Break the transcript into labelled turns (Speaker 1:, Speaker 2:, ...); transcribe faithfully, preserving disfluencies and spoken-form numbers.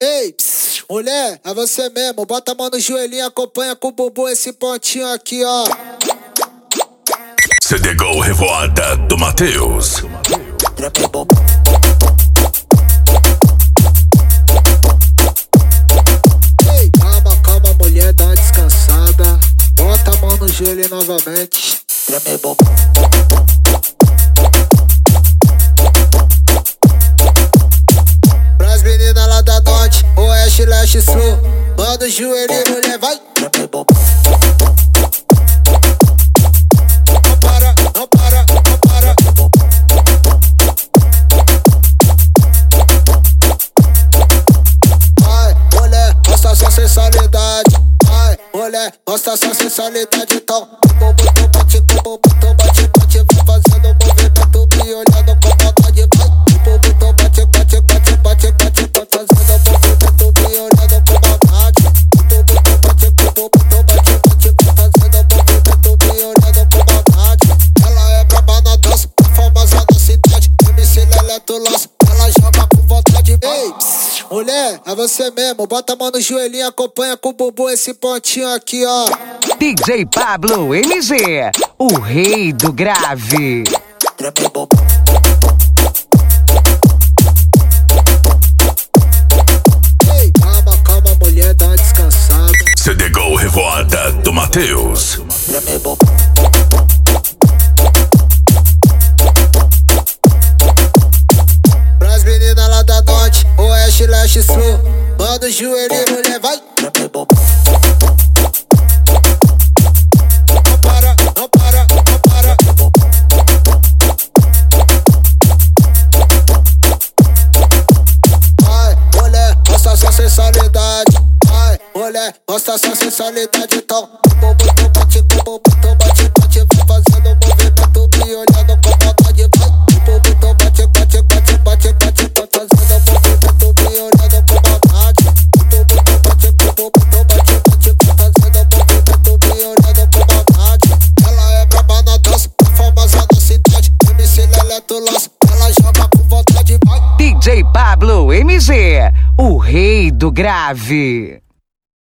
Speaker 1: Ei, pss, mulher, é você mesmo. Bota a mão no joelhinho, acompanha com o bumbum esse pontinho aqui, ó.
Speaker 2: C D Gol Revoada do Matheus.
Speaker 1: Ei, calma, calma, mulher, dá uma descansada. Bota a mão no joelho novamente. Treme bom. Pras meninas lá da norte, oeste, leste, sul. Manda o joelho, mulher, vai. Treme bom. Não para, não para, não para. Ai, mulher, mostra sua sensualidade. Ai, mulher, mostra sua sensualidade. Então, bumbum, tu bate, tu bumbum, tu bate, bate. Vai fazendo um movimento, me olhando com vontade. Vai, bumbum, tu bate, bate, bate, bate, bate. Vai fazendo um movimento, me olhando com vontade. Bumbum, tu bate, bumbum, tu bate, bate. Vai fazendo um movimento, me olhando com vontade. Ela é braba na dança, é famosa na cidade. M C Leleto lança, ela joga com vontade. Ei, pss, mulher, é você mesmo. Bota a mão no joelhinho, acompanha com o bumbum esse pontinho aqui, ó.
Speaker 3: D J Pablo M G, o rei do grave.
Speaker 1: Treme bom. Ei, calma, calma, mulher, dá uma descansada.
Speaker 2: C D Gol Revoada do Matheus.
Speaker 1: Treme bom. Pras meninas lá da norte, oeste, leste, sul. Manda o joelho, mulher, vai. Treme bom. Não para, não para, não para. Ai, mulher, mostra sua sensualidade. Ai, mulher, mostra sua sensualidade. Então, bumbum, tu bate, tu bumbum, tu bate, bate. Vai fazendo um movimento, me olhando com vontade. Vai, bumbum, tu bate, bate, bate, bate, bate. Vai fazendo um movimento, me olhando com vontade. Bumbum, tu bate, bumbum, tu bate, bate. Vai fazendo um movimento, me olhando com vontade. Ela é braba na dança, é famosa na cidade. M C Leleto lança, ela joga com vontade. Vai.
Speaker 3: D J Pablo M G, o rei do grave.